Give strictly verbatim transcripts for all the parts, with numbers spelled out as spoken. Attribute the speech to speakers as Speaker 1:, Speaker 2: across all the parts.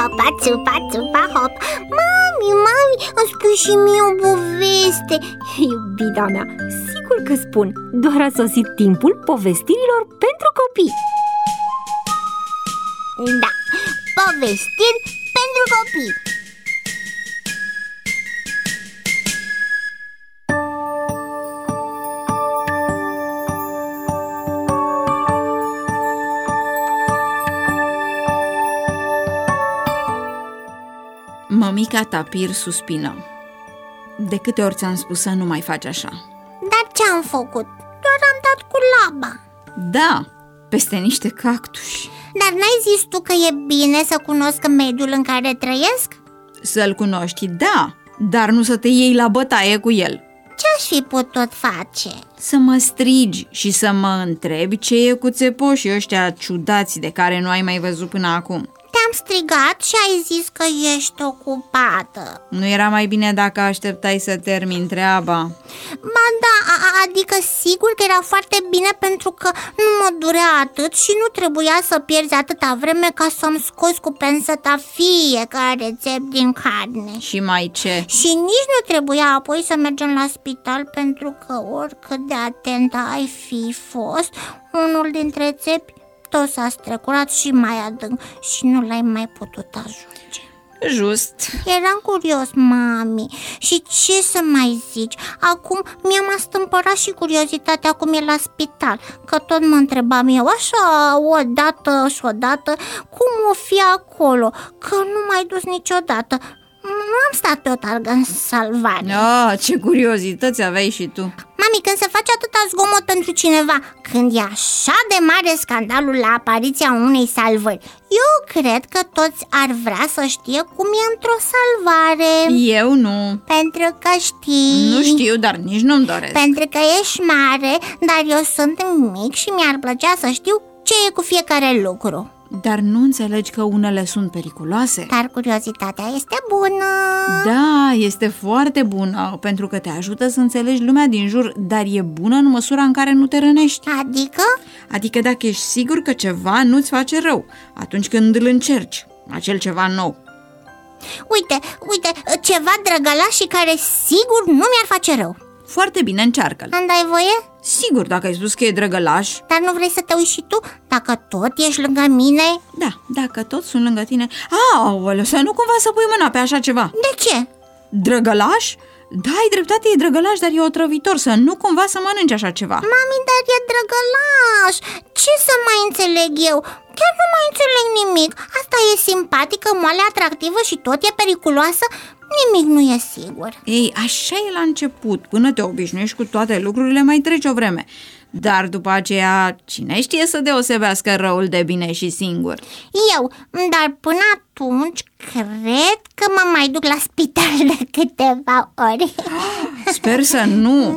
Speaker 1: hopa, țupa, țupa, hop. Mami, mami, îmi spui și mie o poveste.
Speaker 2: Iubita mea, sigur că spun. Doar a sosit timpul povestirilor pentru copii.
Speaker 1: Da, povestiri pentru copii.
Speaker 3: Mămica Tapir suspină. De câte ori ți-am spus să nu mai faci așa?
Speaker 1: Dar ce-am făcut? Doar am dat cu laba.
Speaker 3: Da, peste niște cactuși.
Speaker 1: Dar n-ai zis tu că e bine să cunosc mediul în care trăiesc?
Speaker 3: Să-l cunoști, da, dar nu să te iei la bătaie cu el.
Speaker 1: Ce-aș fi putut face?
Speaker 3: Să mă strigi și să mă întrebi ce e cu țepoșii ăștia ciudați de care nu ai mai văzut până acum.
Speaker 1: Te-am strigat și ai zis că ești ocupată.
Speaker 3: Nu era mai bine dacă așteptai să termin treaba?
Speaker 1: Ba da, adică sigur că era foarte bine, pentru că nu mă durea atât și nu trebuia să pierzi atâta vreme ca să-mi scoți cu penseta fiecare țep din carne.
Speaker 3: Și mai ce?
Speaker 1: Și nici nu trebuia apoi să mergem la spital, pentru că oricât de atentă ai fi fost, unul dintre țepi tot s-a strecurat și mai adânc și nu l-ai mai putut ajunge.
Speaker 3: Just.
Speaker 1: Eram curios, mami, și ce să mai zici? Acum mi-am astâmpărat și curiozitatea cum e la spital, că tot mă întrebam eu așa odată și odată cum o fi acolo, că nu m-ai dus niciodată. Nu am stat pe o targă în salvare.
Speaker 3: Ah, ce curiozități aveai și tu.
Speaker 1: Mami, când se face atâta zgomot pentru cineva, când e așa de mare scandalul la apariția unei salvări, eu cred că toți ar vrea să știe cum e într-o salvare.
Speaker 3: Eu nu.
Speaker 1: Pentru că știi.
Speaker 3: Nu știu, dar nici nu-mi doresc.
Speaker 1: Pentru că ești mare, dar eu sunt mic și mi-ar plăcea să știu ce e cu fiecare lucru.
Speaker 3: Dar nu înțelegi că unele sunt periculoase?
Speaker 1: Dar curiozitatea este bună.
Speaker 3: Da, este foarte bună, pentru că te ajută să înțelegi lumea din jur, dar e bună în măsura în care nu te rănești.
Speaker 1: Adică?
Speaker 3: Adică dacă ești sigur că ceva nu-ți face rău, atunci când îl încerci, acel ceva nou.
Speaker 1: Uite, uite, ceva drăgălaș și care sigur nu mi-ar face rău.
Speaker 3: Foarte bine, încearcă-l.
Speaker 1: Îmi dai voie?
Speaker 3: Sigur, dacă ai spus că e drăgălaș.
Speaker 1: Dar nu vrei să te uiți și tu? Dacă tot ești lângă mine?
Speaker 3: Da, dacă tot sunt lângă tine. Aoleu, să nu cumva să pui mâna pe așa ceva.
Speaker 1: De ce?
Speaker 3: Drăgălaș? Da, ai dreptate, e drăgălaș, dar e otrăvitor. Să nu cumva să mănânci așa ceva.
Speaker 1: Mami, dar e drăgălaș. Ce să mai înțeleg eu? Chiar nu mai înțeleg nimic. Asta e simpatică, moale, atractivă și tot e periculoasă? Nimic nu e sigur.
Speaker 3: Ei, așa e la început. Până te obișnuiești cu toate lucrurile, mai trece o vreme. Dar după aceea, cine știe să deosebească răul de bine și singur?
Speaker 1: Eu, dar până atunci cred că mă mai duc la spital de câteva ori.
Speaker 3: Sper să nu.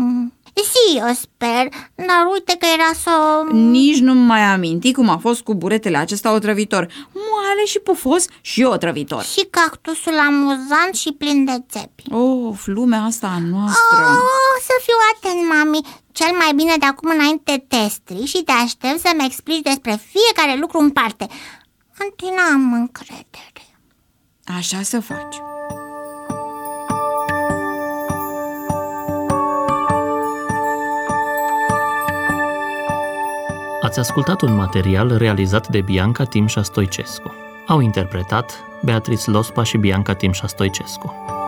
Speaker 1: Și eu sper, dar uite că era să...
Speaker 3: Nici nu mai aminti cum a fost cu buretele acesta otrăvitor. Moale și pufos și otrăvitor.
Speaker 1: Și cactusul amuzant și plin de țepi.
Speaker 3: Oh, lumea asta a noastră.
Speaker 1: Oh, să fiu atent, mami. Cel mai bine de acum înainte te strig și te aștept să-mi explici despre fiecare lucru în parte. În tine am încredere.
Speaker 3: Așa să faci.
Speaker 4: Ați ascultat un material realizat de Bianca Timșa Stoicescu. Au interpretat Beatrice Lospa și Bianca Timșa Stoicescu.